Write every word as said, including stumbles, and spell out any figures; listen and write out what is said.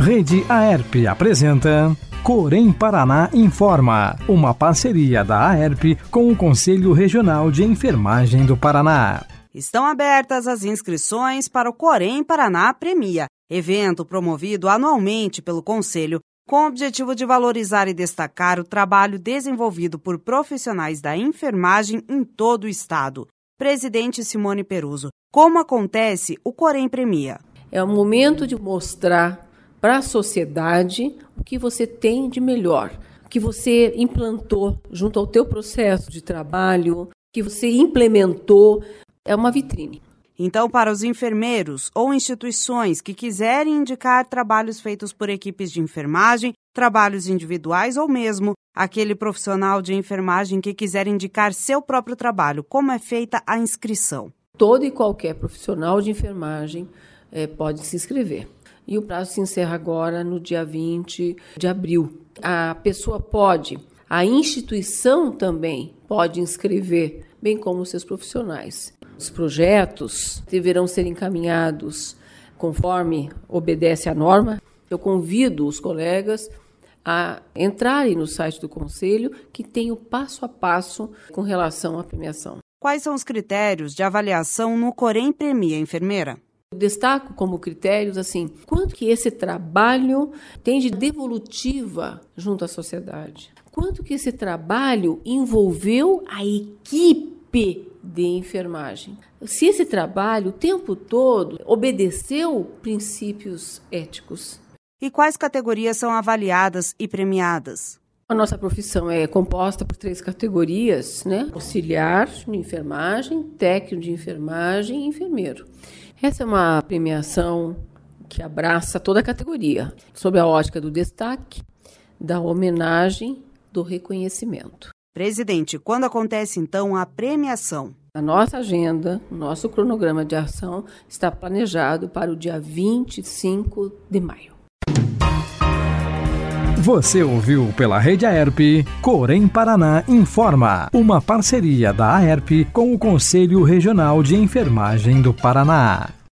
Rede Aerp apresenta Corém Paraná Informa, uma parceria da Aerp com o Conselho Regional de Enfermagem do Paraná. Estão abertas as inscrições para o Corém Paraná Premia, evento promovido anualmente pelo Conselho, com o objetivo de valorizar e destacar o trabalho desenvolvido por profissionais da enfermagem em todo o estado. Presidente Simone Peruso, como acontece o Corém Premia? É o momento de mostrar para a sociedade o que você tem de melhor, o que você implantou junto ao teu processo de trabalho, que você implementou. É uma vitrine. Então, para os enfermeiros ou instituições que quiserem indicar trabalhos feitos por equipes de enfermagem, trabalhos individuais ou mesmo aquele profissional de enfermagem que quiser indicar seu próprio trabalho, como é feita a inscrição? Todo e qualquer profissional de enfermagem é, pode se inscrever. E o prazo se encerra agora no dia vinte de abril. A pessoa pode, a instituição também pode inscrever, bem como os seus profissionais. Os projetos deverão ser encaminhados conforme obedece à norma. Eu convido os colegas a entrarem no site do Conselho, que tem o passo a passo com relação à premiação. Quais são os critérios de avaliação no Corém Premia, enfermeira? Eu destaco como critérios assim, quanto que esse trabalho tem de devolutiva junto à sociedade? Quanto que esse trabalho envolveu a equipe de enfermagem? Se esse trabalho o tempo todo obedeceu princípios éticos. E quais categorias são avaliadas e premiadas? A nossa profissão é composta por três categorias, né? Auxiliar de enfermagem, técnico de enfermagem e enfermeiro. Essa é uma premiação que abraça toda a categoria, sob a ótica do destaque, da homenagem, do reconhecimento. Presidente, quando acontece então a premiação? A nossa agenda, o nosso cronograma de ação está planejado para o dia vinte e cinco de maio. Você ouviu pela Rede Aerp, Corém Paraná Informa, uma parceria da Aerp com o Conselho Regional de Enfermagem do Paraná.